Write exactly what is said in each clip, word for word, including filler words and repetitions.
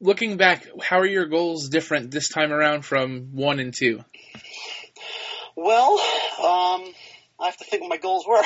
looking back, how are your goals different this time around from one and two? Well, um, I have to think what my goals were.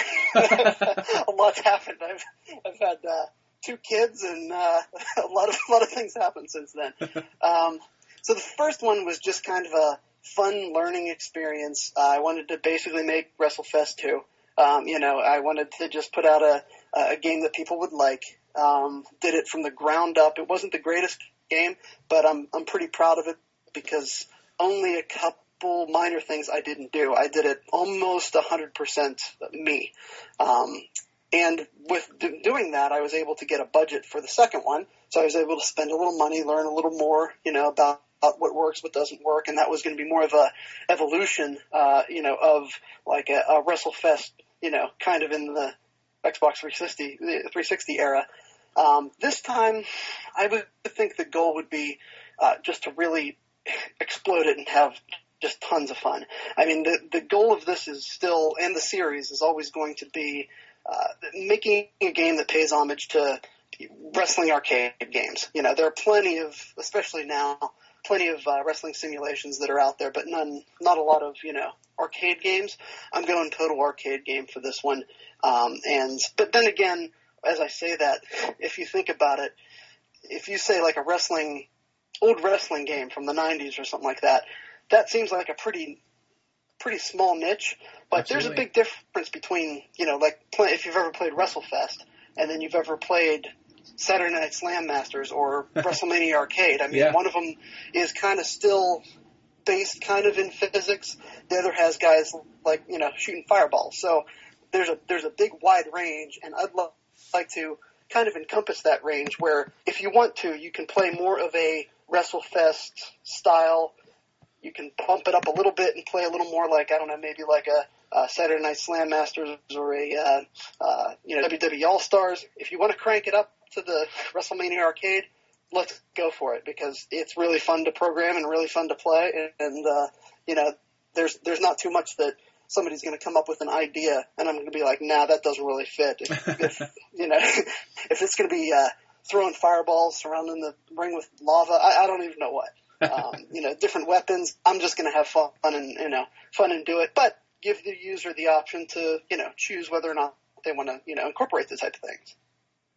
A lot's happened. I've I've had uh, two kids, and uh, a lot of a lot of things happened since then. Um, so the first one was just kind of a fun learning experience. Uh, I wanted to basically make WrestleFest two. Um, you know, I wanted to just put out a a game that people would like. Um, did it from the ground up. It wasn't the greatest game, but I'm I'm pretty proud of it because only a couple minor things I didn't do. I did it almost one hundred percent me. Um, and with do- doing that, I was able to get a budget for the second one. So I was able to spend a little money, learn a little more, you know, about, about what works, what doesn't work. And that was going to be more of a evolution, uh, you know, of like a, a WrestleFest, you know, kind of in the Xbox three sixty, the three sixty era. Um, this time, I would think the goal would be uh, just to really explode it and have just tons of fun. I mean, the the goal of this is still, and the series is always going to be uh, making a game that pays homage to wrestling arcade games. You know, there are plenty of, especially now, plenty of uh, wrestling simulations that are out there, but none, not a lot of, you know, arcade games. I'm going total arcade game for this one. Um, and, but then again, as I say that, if you think about it, if you say like a wrestling, old wrestling game from the nineties or something like that, that seems like a pretty, pretty small niche, but Absolutely. There's a big difference between, you know, like play, if you've ever played WrestleFest and then you've ever played Saturday Night Slam Masters or WrestleMania Arcade. I mean, yeah. One of them is kind of still based kind of in physics. The other has guys like, you know, shooting fireballs. So there's a, there's a big wide range, and I'd love like to kind of encompass that range where if you want to, you can play more of a WrestleFest style. You can bump it up a little bit and play a little more like, I don't know, maybe like a, a Saturday Night Slam Masters or a, uh, uh, you know, W W E All-Stars. If you want to crank it up to the WrestleMania Arcade, let's go for it because it's really fun to program and really fun to play. And, and uh, you know, there's there's not too much that somebody's going to come up with an idea and I'm going to be like, nah, that doesn't really fit. If, if you know, if it's going to be uh, throwing fireballs, surrounding the ring with lava, I, I don't even know what. um, you know, different weapons. I'm just going to have fun and, you know, fun and do it, but give the user the option to, you know, choose whether or not they want to, you know, incorporate this type of things.